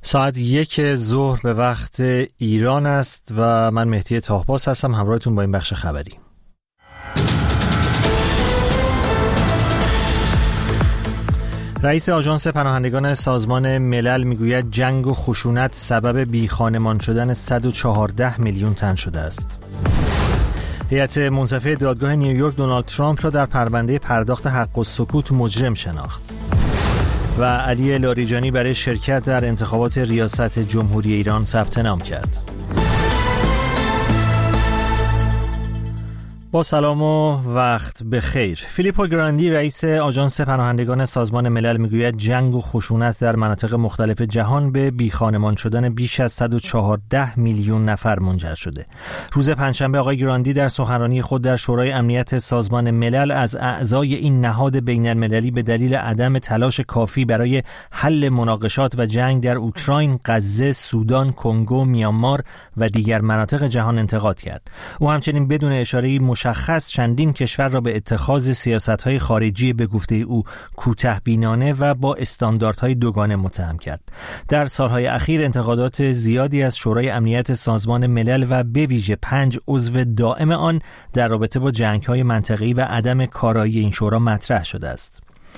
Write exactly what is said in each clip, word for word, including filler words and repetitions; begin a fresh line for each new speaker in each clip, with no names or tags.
ساعت یک ظهر به وقت ایران است و من مهدی طاهباز هستم همراهتون با این بخش خبری. رئیس آژانس پناهندگان سازمان ملل میگوید جنگ و خشونت سبب بیخانمان شدن صد و چهارده میلیون تن شده است. هیئت منصفه دادگاه نیویورک دونالد ترامپ را در پرونده پرداخت حق السکوت مجرم شناخت. و علی لاریجانی برای شرکت در انتخابات ریاست جمهوری ایران ثبت نام کرد. با سلام و وقت بخیر. فیلیپو گراندی رئیس آژانس پناهندگان سازمان ملل میگوید جنگ و خشونت در مناطق مختلف جهان به بیخانمان شدن بیش از صد و چهارده میلیون نفر منجر شده. روز پنجشنبه آقای گراندی در سخنرانی خود در شورای امنیت سازمان ملل از اعضای این نهاد بین المللی به دلیل عدم تلاش کافی برای حل مناقشات و جنگ در اوکراین، غزه، سودان، کنگو، میانمار و دیگر مناطق جهان انتقاد کرد. او همچنین بدون اشاره مشخص چندین کشور را به اتخاذ سیاست‌های خارجی به گفته او کوتاه‌بینانه و با استانداردهای دوگانه متهم کرد. در سالهای اخیر انتقادات زیادی از شورای امنیت سازمان ملل و به ویژه پنج عضو دائم آن در رابطه با جنگ‌های منطقه‌ای و عدم کارایی این شورا مطرح شده است.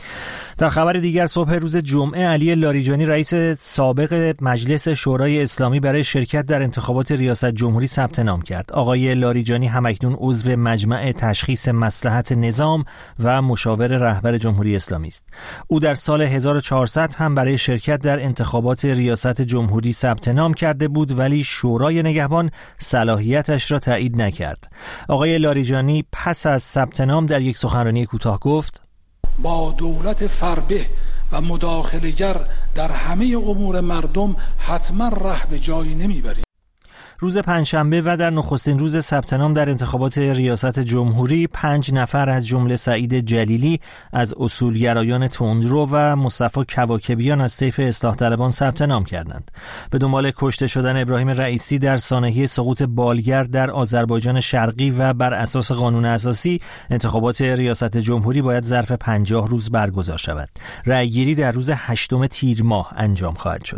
در خبر دیگر صبح روز جمعه علی لاریجانی رئیس سابق مجلس شورای اسلامی برای شرکت در انتخابات ریاست جمهوری ثبت نام کرد. آقای لاریجانی همکنون عضو مجمع تشخیص مصلحت نظام و مشاور رهبر جمهوری اسلامی است. او در سال هزار و چهارصد هم برای شرکت در انتخابات ریاست جمهوری ثبت نام کرده بود ولی شورای نگهبان صلاحیتش را تایید نکرد. آقای لاریجانی پس از ثبت نام در یک سخنرانی کوتاه گفت:
با دولت فربه و مداخله‌گر در همه امور مردم حتما ره به جایی نمیبریم.
روز پنجشنبه و در نخستین روز ثبت نام در انتخابات ریاست جمهوری پنج نفر از جمله سعید جلیلی از اصولگرایان تندرو و مصطفی کواکبیان از طیف اصلاح طلبان ثبت نام کردند. به دنبال کشته شدن ابراهیم رئیسی در سانحه سقوط بالگر در آذربایجان شرقی و بر اساس قانون اساسی انتخابات ریاست جمهوری باید ظرف پنجاه روز برگزار شود. رأیگیری در روز هشتم تیر ماه انجام خواهد شد.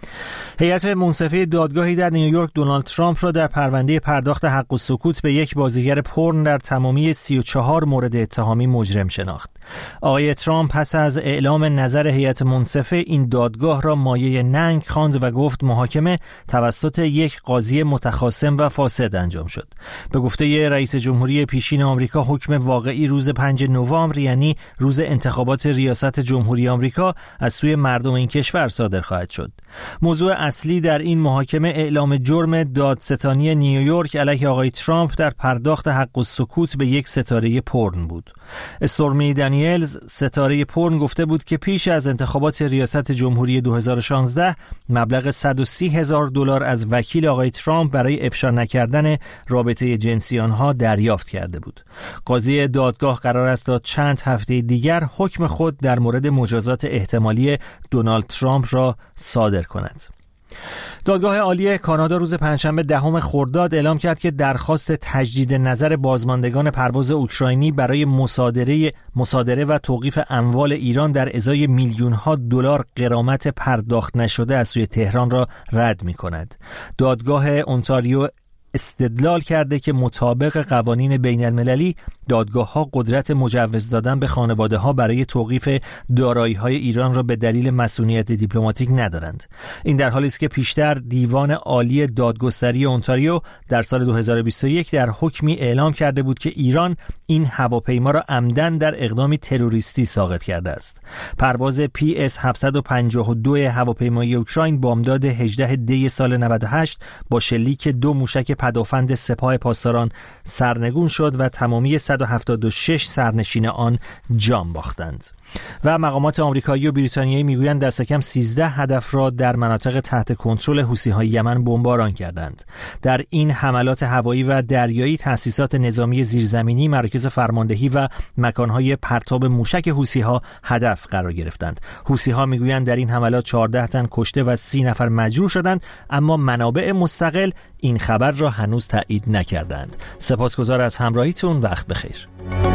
هیئت منصفه دادگاهی در نیویورک دونالد ترامپ را در پرونده پرداخت حق السکوت به یک بازیگر پورن در تمامی سی و چهار مورد اتهامی مجرم شناخت. آقای ترامپ پس از اعلام نظر هیئت منصفه این دادگاه را مایه ننگ خواند و گفت محاکمه توسط یک قاضی متخاصم و فاسد انجام شد. به گفته رئیس جمهوری پیشین آمریکا حکم واقعی روز پنجم نوامبر یعنی روز انتخابات ریاست جمهوری آمریکا از سوی مردم این کشور صادر خواهد شد. موضوع اصلی در این محاکمه اعلام جرم دادستانی نیویورک علیه آقای ترامپ در پرداخت حق السکوت به یک ستاره پورن بود. استورمی دانیلز ستاره پورن گفته بود که پیش از انتخابات ریاست جمهوری دو هزار و شانزده مبلغ صد و سی هزار دلار از وکیل آقای ترامپ برای افشا نکردن رابطه جنسی آنها دریافت کرده بود. قاضی دادگاه قرار است تا چند هفته دیگر حکم خود در مورد مجازات احتمالی دونالد ترامپ را صادر کند. دادگاه عالی کانادا روز پنجشنبه دهم خرداد اعلام کرد که درخواست تجدید نظر بازماندگان پرواز اوکراینی برای مصادره مصادره و توقیف اموال ایران در ازای میلیون‌ها دلار غرامت پرداخت نشده از سوی تهران را رد می‌کند. دادگاه اونتاریو استدلال کرده که مطابق قوانین بین المللی دادگاه‌ها قدرت مجوز دادن به خانواده‌ها برای توقیف دارایی‌های ایران را به دلیل مسئولیت دیپلماتیک ندارند. این در حالی است که پیشتر دیوان عالی دادگستری اونتاریو در سال دو هزار و بیست و یک در حکمی اعلام کرده بود که ایران این هواپیما را عمدن در اقدامی تروریستی ساقط کرده است. پرواز پی اس هفتصد و پنجاه و دو هواپیمای اوکراین بامداد هجدهم دی سال نود و هشت با شلیک دو موشک پدافند سپاه پاسداران سرنگون شد و تمامی صد و هفتاد و شش سرنشین آن جان باختند. و مقامات آمریکایی و بریتانیایی میگویند دست کم سیزده هدف را در مناطق تحت کنترل حوثی‌های یمن بمباران کردند. در این حملات هوایی و دریایی تأسیسات نظامی زیرزمینی، مراکز فرماندهی و مکانهای پرتاب موشک حوثی‌ها هدف قرار گرفتند. حوثی‌ها میگویند در این حملات چهارده تن کشته و سی نفر مجروح شدند، اما منابع مستقل این خبر را هنوز تایید نکردند. سپاسگزار از همراهیتون. وقت بخیر.